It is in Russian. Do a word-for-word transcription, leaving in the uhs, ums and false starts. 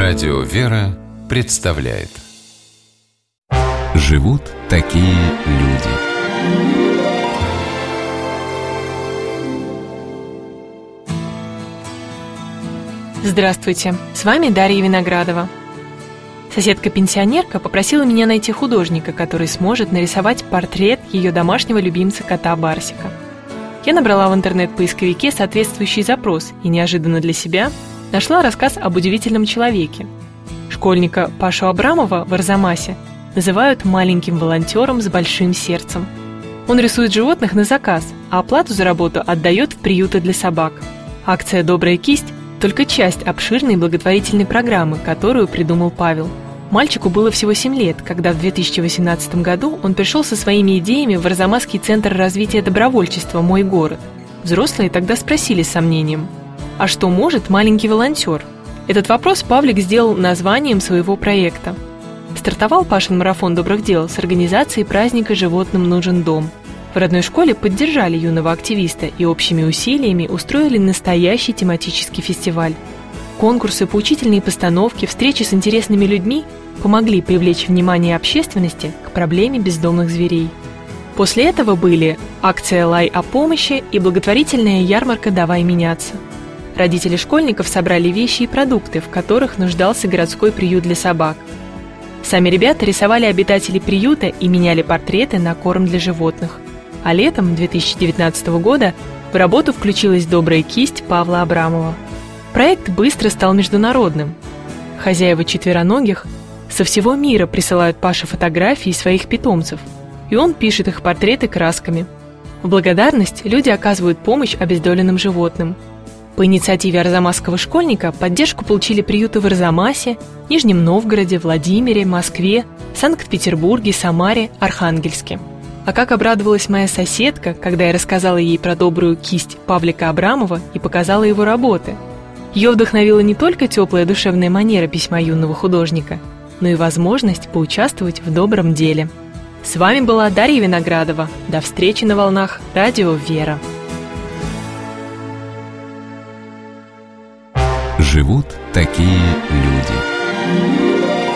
Радио «Вера» представляет. Живут такие люди. Здравствуйте, с вами Дарья Виноградова. Соседка-пенсионерка попросила меня найти художника, который сможет нарисовать портрет ее домашнего любимца кота Барсика. Я набрала в интернет-поисковике соответствующий запрос и неожиданно для себя нашла рассказ об удивительном человеке. Школьника Пашу Абрамова в Арзамасе называют маленьким волонтером с большим сердцем. Он рисует животных на заказ, а оплату за работу отдает в приюты для собак. Акция «Добрая кисть» – только часть обширной благотворительной программы, которую придумал Павел. Мальчику было всего семь лет, когда в две тысячи восемнадцатом году он пришел со своими идеями в Арзамасский центр развития добровольчества «Мой город». Взрослые тогда спросили с сомнением: а что может маленький волонтер? Этот вопрос Павлик сделал названием своего проекта. Стартовал Пашин марафон добрых дел с организацией праздника «Животным нужен дом». В родной школе поддержали юного активиста и общими усилиями устроили настоящий тематический фестиваль. Конкурсы, поучительные постановки, встречи с интересными людьми помогли привлечь внимание общественности к проблеме бездомных зверей. После этого были акция «Лай о помощи» и благотворительная ярмарка «Давай меняться». Родители школьников собрали вещи и продукты, в которых нуждался городской приют для собак. Сами ребята рисовали обитателей приюта и меняли портреты на корм для животных. А летом две тысячи девятнадцатого года в работу включилась «Добрая кисть» Павла Абрамова. Проект быстро стал международным. Хозяева четвероногих со всего мира присылают Паше фотографии своих питомцев, и он пишет их портреты красками. В благодарность люди оказывают помощь обездоленным животным. По инициативе арзамасского школьника поддержку получили приюты в Арзамасе, Нижнем Новгороде, Владимире, Москве, Санкт-Петербурге, Самаре, Архангельске. А как обрадовалась моя соседка, когда я рассказала ей про добрую кисть Павлика Абрамова и показала его работы. Ее вдохновила не только теплая душевная манера письма юного художника, но и возможность поучаствовать в добром деле. С вами была Дарья Виноградова. До встречи на волнах Радио «Вера». Живут такие люди.